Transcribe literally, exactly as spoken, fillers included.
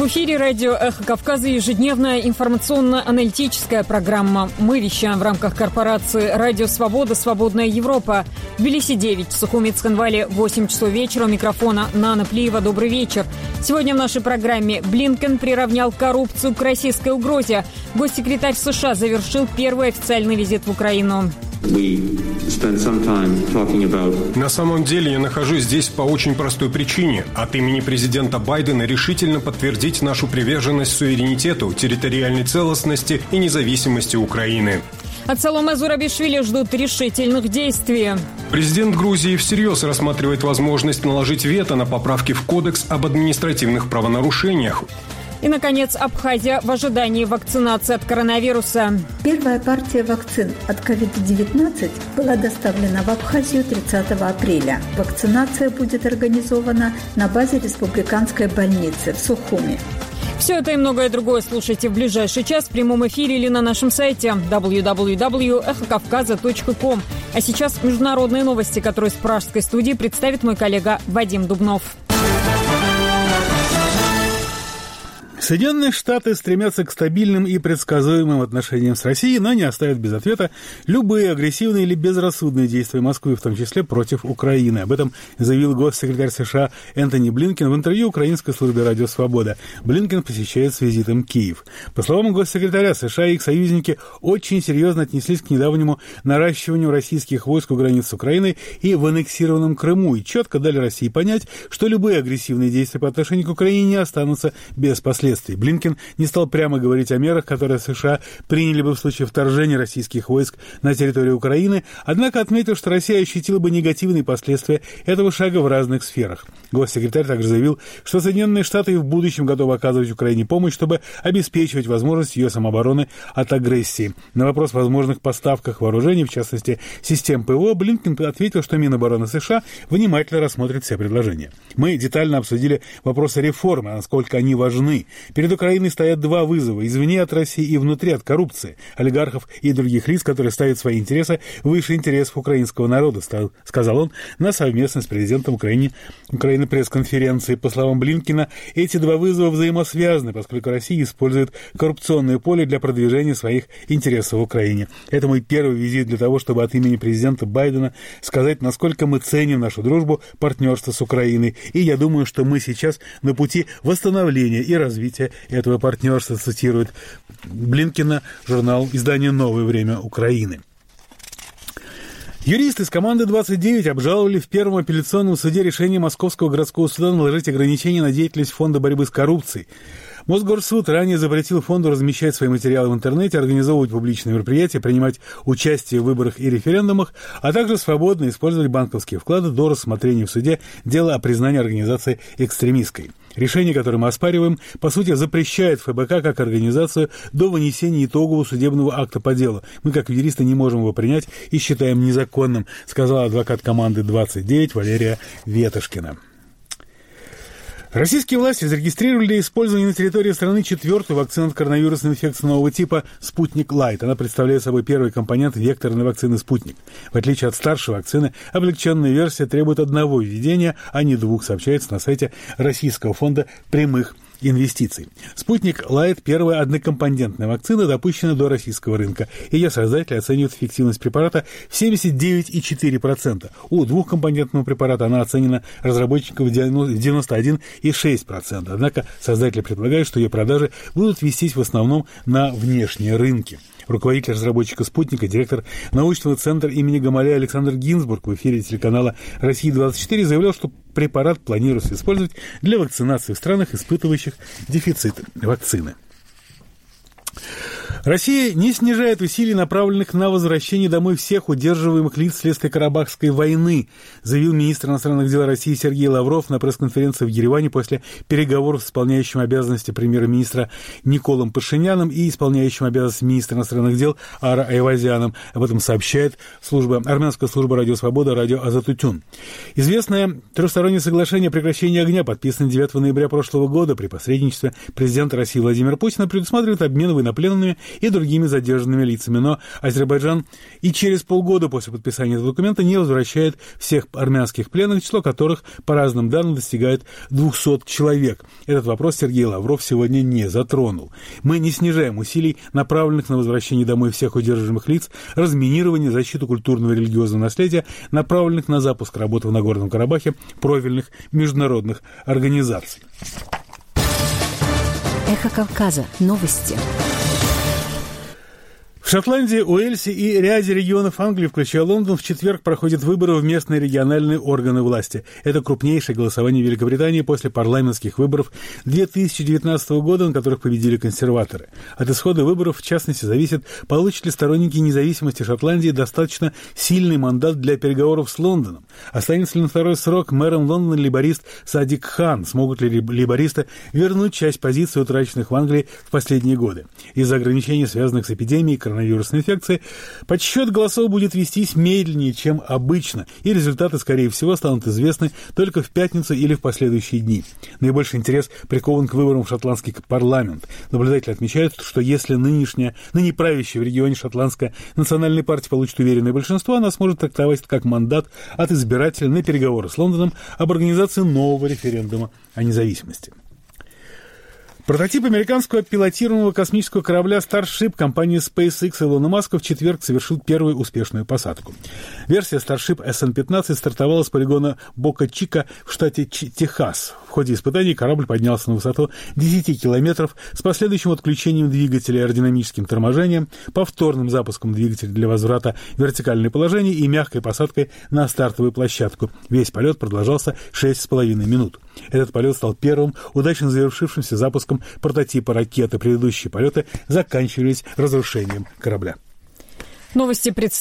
эфире радио «Эхо Кавказа» ежедневная информационно-аналитическая программа. Мы вещаем в рамках корпорации «Радио Свобода. Свободная Европа». В Тбилиси девять, в Сухуме-Цхинвале восемь часов вечера. У микрофона Нана Плиева. Добрый вечер. Сегодня в нашей программе Блинкен приравнял коррупцию к российской угрозе. Госсекретарь США завершил первый официальный визит в Украину. На самом деле я нахожусь здесь по очень простой причине. От имени президента Байдена решительно подтвердить нашу приверженность суверенитету, территориальной целостности и независимости Украины. От Саломе Зурабишвили ждут решительных действий. Президент Грузии всерьез рассматривает возможность наложить вето на поправки в Кодекс об административных правонарушениях. И, наконец, Абхазия в ожидании вакцинации от коронавируса. Первая партия вакцин от ковид девятнадцать была доставлена в Абхазию тридцатого апреля. Вакцинация будет организована на базе республиканской больницы в Сухуме. Все это и многое другое слушайте в ближайший час в прямом эфире или на нашем сайте дабл ю дабл ю дабл ю точка эхо кавказа точка ком. А сейчас международные новости, которые с пражской студии представит мой коллега Вадим Дубнов. Соединенные Штаты стремятся к стабильным и предсказуемым отношениям с Россией, но не оставят без ответа любые агрессивные или безрассудные действия Москвы, в том числе против Украины. Об этом заявил госсекретарь США Энтони Блинкен в интервью украинской службе «Радио Свобода». Блинкен посещает с визитом Киев. По словам госсекретаря, США и их союзники очень серьезно отнеслись к недавнему наращиванию российских войск у границ с Украиной и в аннексированном Крыму, и четко дали России понять, что любые агрессивные действия по отношению к Украине не останутся без последствий. Блинкен не стал прямо говорить о мерах, которые США приняли бы в случае вторжения российских войск на территорию Украины, однако отметил, что Россия ощутила бы негативные последствия этого шага в разных сферах. Госсекретарь также заявил, что Соединенные Штаты и в будущем готовы оказывать Украине помощь, чтобы обеспечивать возможность ее самообороны от агрессии. На вопрос о возможных поставках вооружений, в частности, систем ПВО, Блинкен ответил, что Минобороны США внимательно рассмотрит все предложения. Мы детально обсудили вопросы реформы, насколько они важны. Перед Украиной стоят два вызова – извне от России и внутри от коррупции, олигархов и других лиц, которые ставят свои интересы выше интересов украинского народа, сказал он на совместной с президентом Украины, Украины пресс-конференции. По словам Блинкена, эти два вызова взаимосвязаны, поскольку Россия использует коррупционное поле для продвижения своих интересов в Украине. Это мой первый визит для того, чтобы от имени президента Байдена сказать, насколько мы ценим нашу дружбу, партнерство с Украиной. И я думаю, что мы сейчас на пути восстановления и развития этого партнерства, цитирует Блинкена журнал издания «Новое время Украины». Юристы из команды двадцать девять обжаловали в Первом апелляционном суде решение Московского городского суда наложить ограничения на деятельность Фонда борьбы с коррупцией. Мосгорсуд ранее запретил фонду размещать свои материалы в интернете, организовывать публичные мероприятия, принимать участие в выборах и референдумах, а также свободно использовать банковские вклады до рассмотрения в суде дела о признании организации экстремистской. Решение, которое мы оспариваем, по сути, запрещает ФБК как организацию до вынесения итогового судебного акта по делу. Мы, как юристы, не можем его принять и считаем незаконным, сказала адвокат команды двадцать девять Валерия Ветошкина. Российские власти зарегистрировали для использования на территории страны четвертую вакцину от коронавирусной инфекции нового типа «Спутник Лайт». Она представляет собой первый компонент векторной вакцины «Спутник». В отличие от старшей вакцины, облегченная версия требует одного введения, а не двух, сообщается на сайте Российского фонда прямых инвестиций. «Спутник Лайт» – первая однокомпонентная вакцина, допущенная до российского рынка. Ее создатели оценивают эффективность препарата в семьдесят девять целых четыре десятых процента. У двухкомпонентного препарата она оценена разработчиками в девяносто один целых шесть десятых процента. Однако создатели предполагают, что ее продажи будут вестись в основном на внешние рынки. Руководитель разработчика «Спутника», директор научного центра имени Гамалея Александр Гинзбург в эфире телеканала «Россия двадцать четыре» заявлял, что препарат планируется использовать для вакцинации в странах, испытывающих дефицит вакцины. Россия не снижает усилий, направленных на возвращение домой всех удерживаемых лиц вследствие Карабахской войны, заявил министр иностранных дел России Сергей Лавров на пресс-конференции в Ереване после переговоров с исполняющим обязанности премьер-министра Николом Пашиняном и исполняющим обязанности министра иностранных дел Ара Айвазяном. Об этом сообщает служба, армянская служба «Радио Свобода», радио Азатутюн. Известное трехстороннее соглашение о прекращении огня, подписанное девятого ноября прошлого года при посредничестве президента России Владимира Путина, предусматривает обмен военнопленными и другими задержанными лицами. Но Азербайджан и через полгода после подписания этого документа не возвращает всех армянских пленных, число которых, по разным данным, достигает двухсот человек. Этот вопрос Сергей Лавров сегодня не затронул. Мы не снижаем усилий, направленных на возвращение домой всех удерживаемых лиц, разминирование, защиту культурного и религиозного наследия, направленных на запуск работы в Нагорном Карабахе профильных международных организаций. Эхо Кавказа. Новости. В Шотландии, Уэльсе и ряде регионов Англии, включая Лондон, в четверг проходят выборы в местные региональные органы власти. Это крупнейшее голосование в Великобритании после парламентских выборов две тысячи девятнадцатого года, на которых победили консерваторы. От исхода выборов, в частности, зависит, получат ли сторонники независимости Шотландии достаточно сильный мандат для переговоров с Лондоном. Останется ли на второй срок мэром Лондона лейборист Садик Хан? Смогут ли лейбористы вернуть часть позиций, утраченных в Англии в последние годы? Из-за ограничений, связанных с эпидемией коронавирусной инфекции, подсчет голосов будет вестись медленнее, чем обычно, и результаты, скорее всего, станут известны только в пятницу или в последующие дни. Наибольший интерес прикован к выборам в шотландский парламент. Наблюдатели отмечают, что если нынешняя, ныне правящая в регионе шотландская национальная партия получит уверенное большинство, она сможет трактовать это как мандат от избирателей на переговоры с Лондоном об организации нового референдума о независимости. Прототип американского пилотируемого космического корабля Starship компании SpaceX Илона Маска в четверг совершил первую успешную посадку. Версия Starship эс эн пятнадцать стартовала с полигона Бока-Чика в штате Техас. В ходе испытаний корабль поднялся на высоту десять километров с последующим отключением двигателя аэродинамическим торможением, повторным запуском двигателя для возврата в вертикальное положение и мягкой посадкой на стартовую площадку. Весь полет продолжался шесть с половиной минут. Этот полет стал первым удачно завершившимся запуском прототипа ракеты. Предыдущие полеты заканчивались разрушением корабля. Новости представляют.